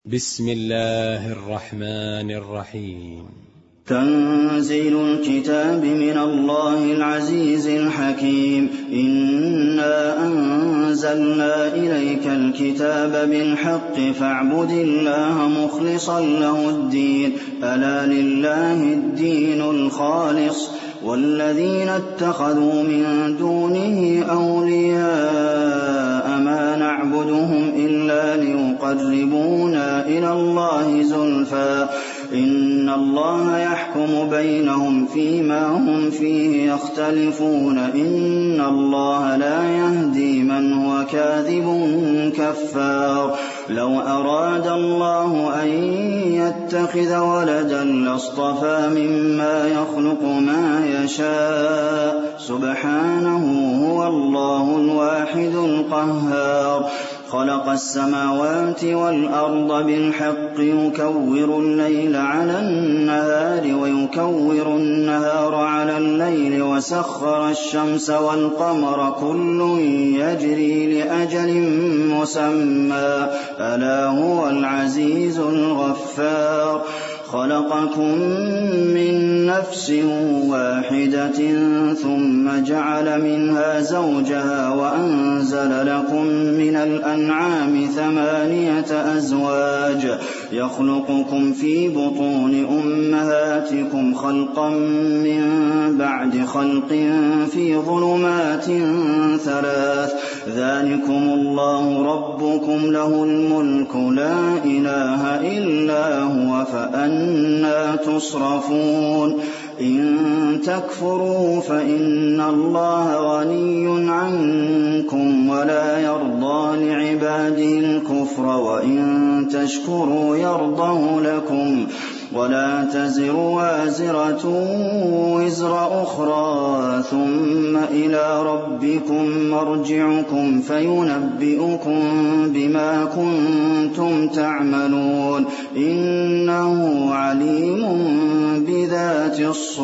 بسم الله الرحمن الرحيم. تنزيل الكتاب من الله العزيز الحكيم. إنا أنزلنا إليك الكتاب بالحق فاعبد الله مخلصا له الدين ألا لله الدين الخالص والذين اتخذوا من دونه أولياء ما نعبدهم إلا ليقربونا إلى الله زلفى إن الله يحكم بينهم فيما هم فيه يختلفون إن الله لا يهدي من هو كاذب كفار. لو أراد الله أن يتخذ ولدا لاصطفى مما يخلق ما يشاء سبحانه هو الله الواحد القهار. خلق السماوات والأرض بالحق يكور الليل على النهار ويكور النهار على الليل وسخر الشمس والقمر كل يجري لأجل مسمى ألا هو العزيز الغفار. خلقكم من نفس واحدة ثم جعل منها زوجها وأنزل لكم من الأنعام 8 أزواج يخلقكم في بطون أمهاتكم خلقا من بعد خلق في ظلمات 3 ذلكم الله ربكم له الملك لا إله إلا هو فأنى تصرفون. إن تكفروا فإن الله غني عنكم ولا يرضى لعباده الكفر وإن تشكروا يرضه لكم ولا تزر وازرة وزر أخرى ثم إلى ربكم مرجعكم فينبئكم بما كنتم تعملون إنه عليم بذات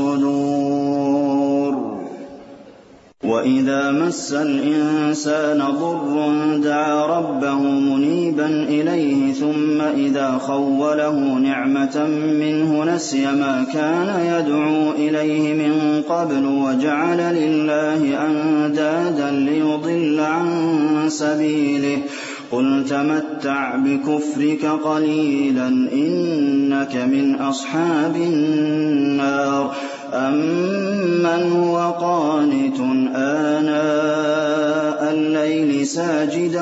الصدور. وإذا مس الإنسان ضر دعا ربه منيبا إليه ثم إذا خوله نعمة منه نسي ما كان يدعو إليه من قبل وجعل لله أندادا ليضل عن سبيله قل تمتع بكفرك قليلا إنك من أصحاب النار. أمن هو قانت آناء الليل ساجدا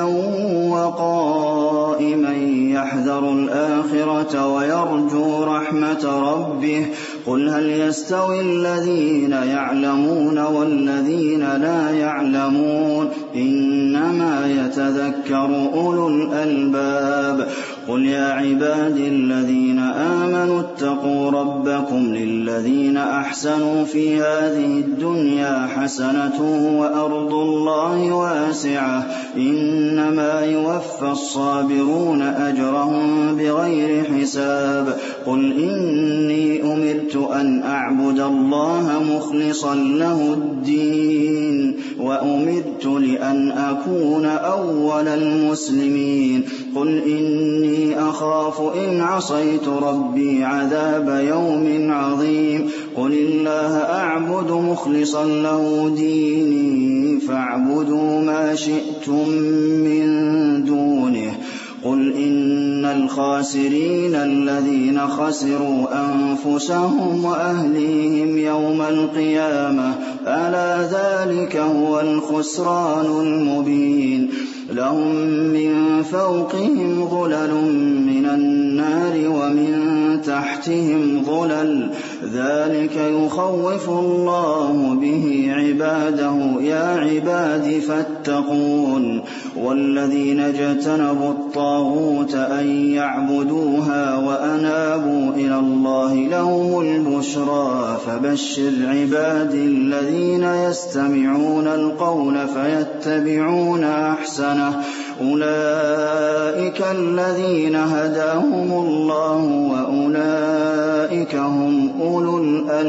وقائما يحذر الآخرة ويرجو رحمة ربه قل هل يستوي الذين يعلمون والذين لا يعلمون إنما يتذكر أولو الألباب. قل يا عبادي الذين آمنوا اتقوا ربكم للذين أحسنوا في هذه الدنيا حسنة وأرض الله واسعة إنما يوفى الصابرون أجرهم بغير حساب. قل إني أمرت أن أعبد الله مخلصا له الدين وأمرت لأن أكون أول المسلمين. قل إني أخاف إن عصيت ربي عذاب يوم عظيم. قل الله أعبد مخلصا له ديني فاعبدوا ما شئتم من دونه. قل إن الخاسرين الذين خسروا أنفسهم وأهليهم يوم القيامة ألا ذلك هو الخسران المبين. لهم من فوقهم ظلل من النار ومن تحتهم ظلل ذلك يخوف الله به عباده يا عباد فاتقون. والذين اجتنبوا الطاغوت أن يعبدوها وأنابوا إلى الله لهم البشرى فبشر عبادي الذين يستمعون القول فيتبعون أحسنه أولئك الذين هداهم الله وأولئك هم أولو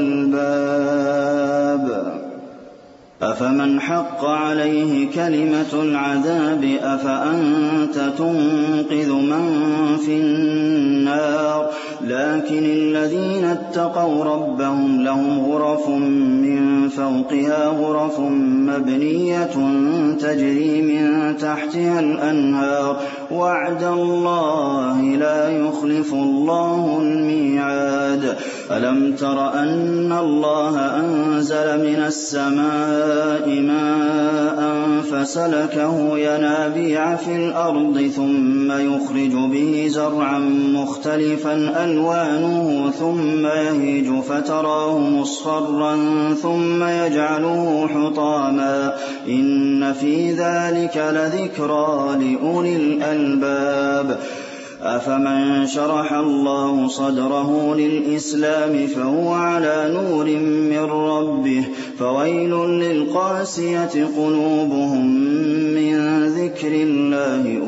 الألباب. أفمن حق عليه كلمة العذاب أفأنت تنقذ من في النار لكن الذين اتقوا ربهم لهم غرف من فوقها غرف مبنية تجري من تحتها الأنهار وعد الله لا يخلف الله الميعاد ألم تر أن الله أنزل من السماء ماء فسلكه ينابيع في الأرض ثم يخرج به زرعا مختلفا ألوانه ثم يهيج فتراه مصفرا ثم يجعله حطاما إن في ذلك لذكرى لأولي الألباب أفمن شرح الله صدره للإسلام فهو على نور من ربه فويل للقاسية قلوبهم من ذكر الله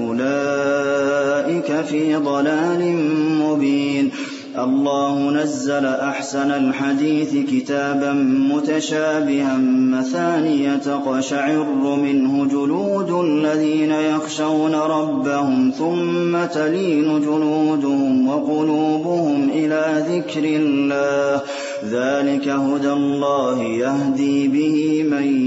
أولئك في ضلال مبين الله نزل أحسن الحديث كتابا متشابها مثانية تقشعر منه جلود الذين يخشون ربهم ثم تلين جلودهم وقلوبهم إلى ذكر الله ذلك هدى الله يهدي به من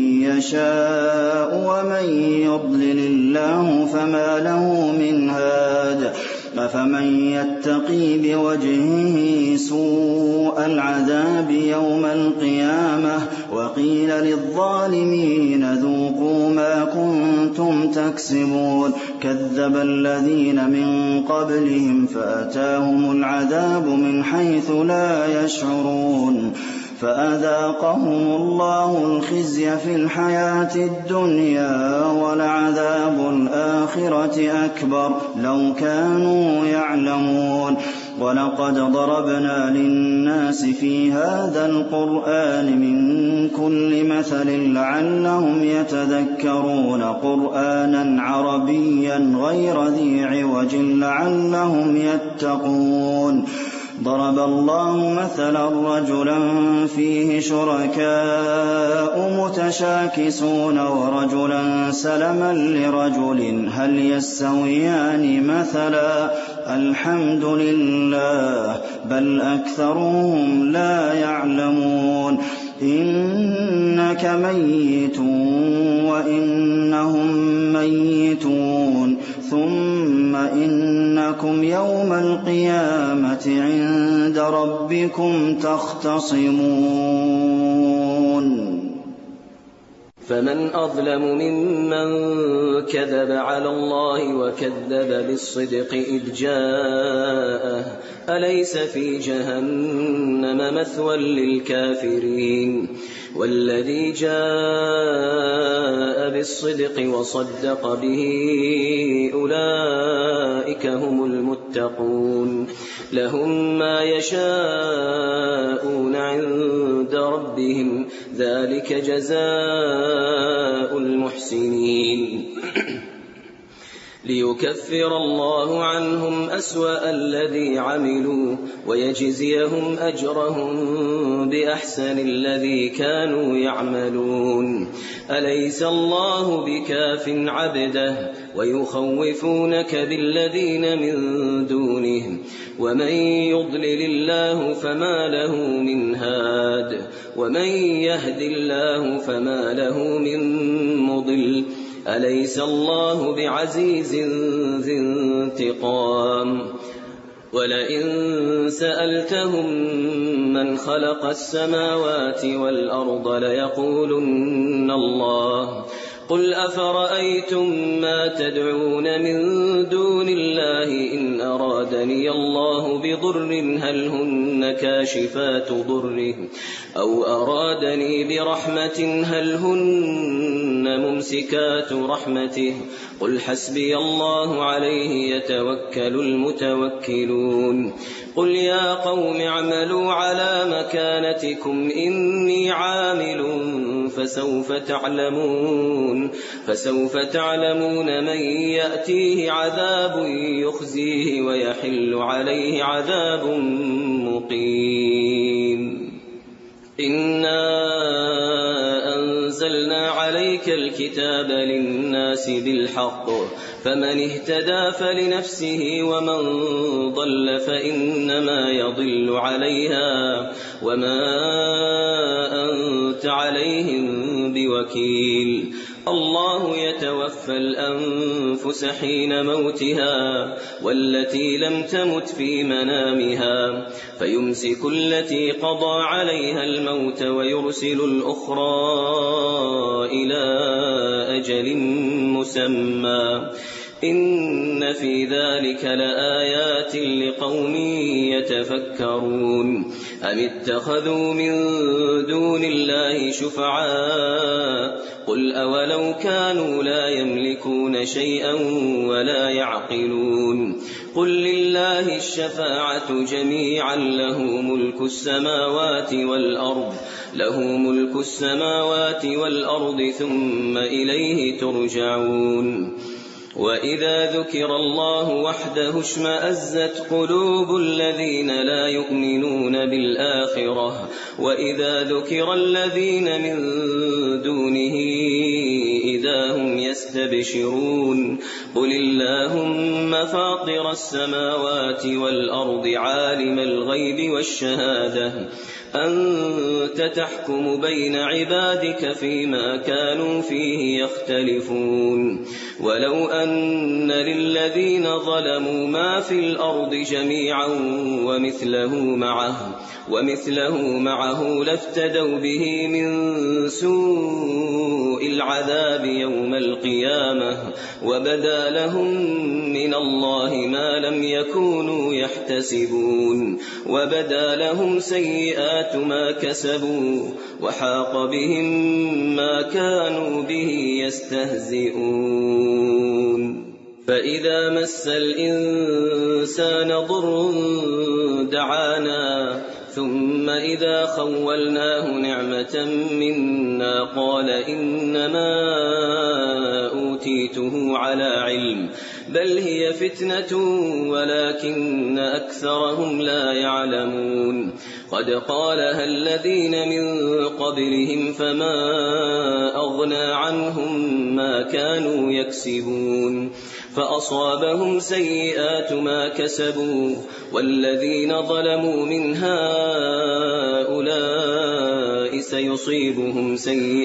يشاء ومن يضلل الله فما له من هاد أفمن يتقي بوجهه سوء العذاب يوم القيامة وقيل للظالمين ذوقوا ما كنتم تكسبون كذب الذين من قبلهم فأتاهم العذاب من حيث لا يشعرون فأذاقهم الله الخزي في الحياة الدنيا ولعذاب الآخرة أكبر لو كانوا يعلمون ولقد ضربنا للناس في هذا القرآن من كل مثل لعلهم يتذكرون قرآنا عربيا غير ذي عوج لعلهم يتقون ضرب الله مثلا رجلا فيه شركاء متشاكسون ورجلا سلما لرجل هل يستويان مثلا الحمد لله بل أكثرهم لا يعلمون إنك ميت وإنهم ميتون ثم إنكم يوم القيامة عند ربكم تختصمون فمن أظلم ممن كذب على الله وكذب بالصدق إذ جاءه أليس في جهنم مثوى للكافرين والذي جاء بالصدق وصدق به أولئك هم المتقون لهم ما يشاءون عند ربهم ذلك جزاء المحسنين ليكفر الله عنهم أسوأ الذي عملوا ويجزيهم أجرهم بأحسن الذي كانوا يعملون أليس الله بكاف عبده ويخوفونك بالذين من دونه ومن يضلل الله فما له من هاد ومن يهد الله فما له من مضل أليس الله بعزيز ذي انتقام ولئن سألتهم من خلق السماوات والأرض ليقولن الله قل أفرأيتم ما تدعون من دون الله إن أرادني الله بضر هل هن كاشفات ضره أو أرادني برحمة هل هن ممسكات رحمته قل حسبي الله عليه يتوكل المتوكلون قل يا قوم اعملوا على مكانتكم إني عامل فسوف تعلمون من يأتيه عذاب يخزيه ويحل عليه عذاب مقيم إنا أنزلنا عليك الكتاب للناس بالحق فمن اهتدى فلنفسه ومن ضل فإنما يضل عليها وما أنت عليهم بوكيل. الله يتوفى الأنفس حين موتها والتي لم تمت في منامها فيمسك التي قضى عليها الموت ويرسل الأخرى إلى أجل مسمى. إن في ذلك لآيات لقوم يتفكرون. أم اتخذوا من دون الله شفعاء قل أولو كانوا لا يملكون شيئا ولا يعقلون. قل لله الشفاعة جميعا له ملك السماوات والأرض ثم إليه ترجعون. وإذا ذكر الله وحده اشمأزت قلوب الذين لا يؤمنون بالآخرة وإذا ذكر الذين من دونه إذا هم يستبشرون. قل اللهم فاطر السماوات والأرض عالم الغيب والشهادة أنت تحكم بين عبادك فيما كانوا فيه يختلفون. ولو أن للذين ظلموا ما في الأرض جميعا ومثله معه لافتدوا به من سوء العذاب يوم القيامة وبدا لهم من الله ما لم يكونوا يحتسبون وبدا لهم سيئات ما كسبوا وحاق بهم ما كانوا به يستهزئون. فإذا مس الإنسان ضر دعانا ثم إذا خولناه نعمة منا قال إنما أوتيته على علم بل هي فتنة ولكن أكثرهم لا يعلمون. قد قالها الذين من قبلهم فما أغنى عنهم ما كانوا يكسبون فأصابهم سيئات ما كسبوا والذين ظلموا من هؤلاء سيصيبهم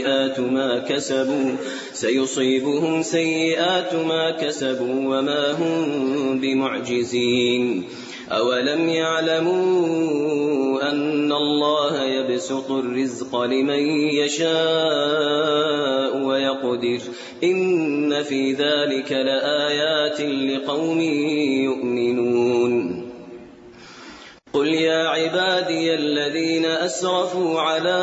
سيئات ما كسبوا وما هم بمعجزين. أولم يعلموا أن الله يبسط الرزق لمن يشاء ويقدر إن في ذلك لآيات لقوم يؤمنون. قل يا عبادي الذين أسرفوا على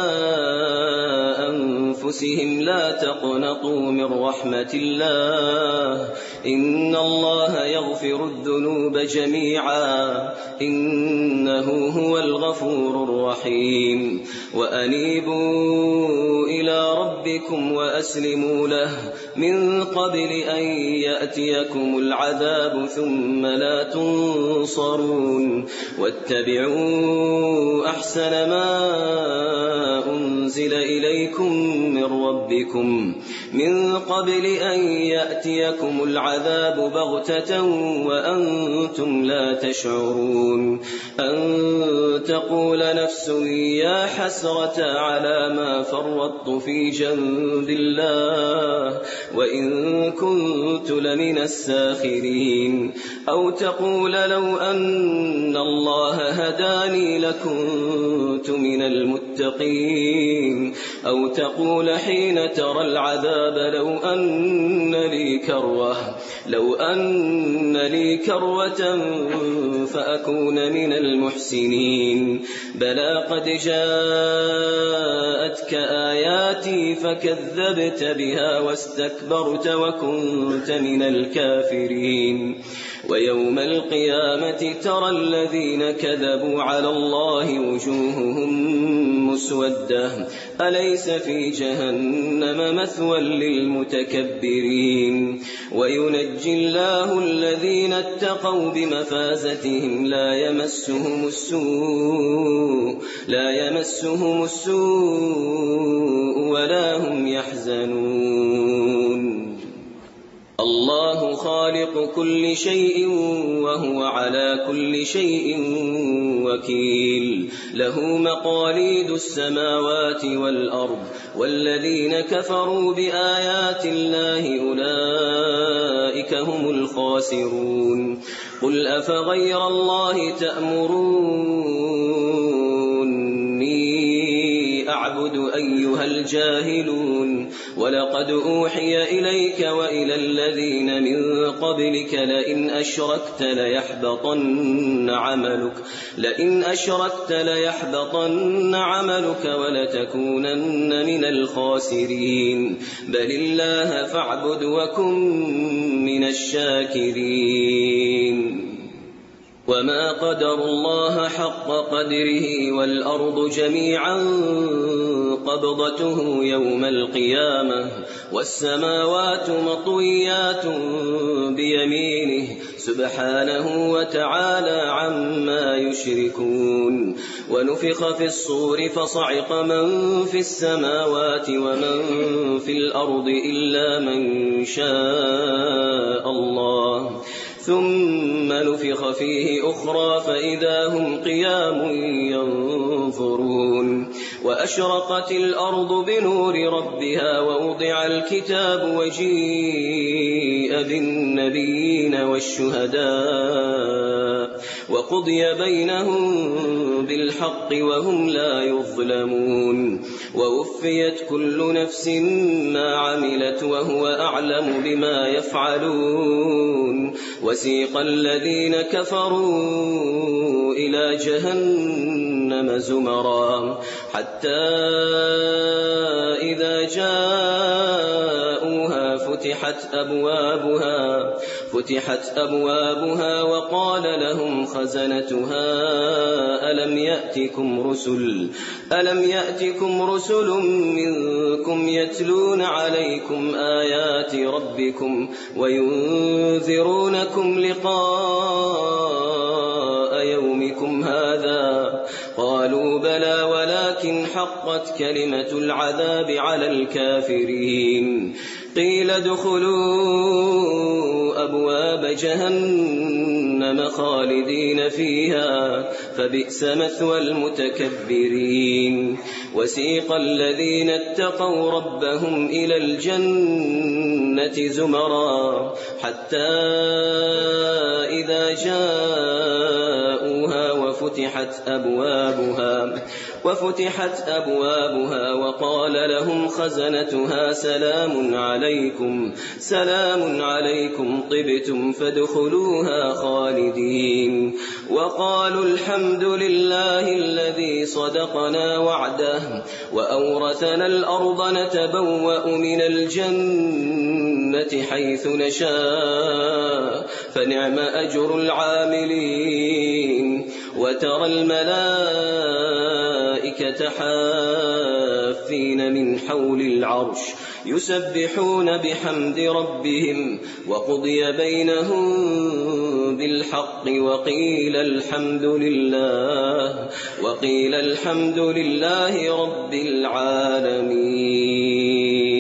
أنفسهم لا تقنطوا من رحمة الله إن الله يغفر الذنوب جميعا إنه هو الغفور الرحيم. وأنيبوا إلى ربكم وأسلموا له من قبل أن يأتيكم العذاب ثم لا تنصرون. واتبعوا أحسن ما أنزل إليكم من ربكم من قبل أن يأتيكم العذاب بغتة وأنتم لا تشعرون. أن تقول نفس يا حسرة على ما فرطت في جنب الله وإن كنت لمن الساخرين. أو تقول لو أن الله هداني لكنت من المتقين. أو تقول حين ترى العذاب لو أن لي كروة فأكون من المحسنين. بلى قد جاءتك آياتي فكذبت بها واستكبرت وكنت من الكافرين. ويوم القيامة ترى الذين كذبوا على الله وجوههم مسودة أليس في جهنم مثوى للمتكبرين. وينجي الله الذين اتقوا بمفازتهم لا يمسهم السوء ولا هم يحزنون. الله خالق كل شيء وهو على كل شيء وكيل له مقاليد السماوات والأرض والذين كفروا بآيات الله أولئك هم الخاسرون قل أفغير الله تأمروني أعبد أيها الجاهلون ولقد أوحي إليك وإلى الذين من قبلك لئن أشركت ليحبطن عملك ولتكونن من الخاسرين بل الله فاعبد وكن من الشاكرين وما قدروا الله حق قدره والأرض جميعا قبضته يوم القيامة والسماوات مطويات بيمينه سبحانه وتعالى عما يشركون ونفخ في الصور فصعق من في السماوات ومن في الأرض إلا من شاء الله ثم نفخ فيه أخرى فإذا هم قيام ينظرون وأشرقت الأرض بنور ربها ووضع الكتاب وجيء بالنبيين والشهداء وقضي بينهم بالحق وهم لا يظلمون ووفيت كل نفس ما عملت وهو أعلم بما يفعلون وسيق الذين كفروا إلى جهنم زمرا حتى إذا جاءوها فتحت أبوابها وقال لهم خزنتها ألم يأتكم رسل منكم يتلون عليكم آيات ربكم وينذرونكم لقاء يومكم هذا قالوا بلى ولكن حقت كلمة العذاب على الكافرين قيل ادخلوا أبواب جهنم خالدين فيها فبئس مثوى المتكبرين وسيق الذين اتقوا ربهم إلى الجنة زمرا حتى إذا جاءوها وفتحت أبوابها وقال لهم خزنتها سلام عليكم طبتم فادخلوها خالدين وقالوا الحمد لله الذي صدقنا وعده وأورثنا الأرض نتبوأ من الجنة حيث نشاء فنعم أجر العاملين وترى الملائكة حافين من حول العرش يسبحون بحمد ربهم وقضي بينهم بالحق وقيل الحمد لله رب العالمين.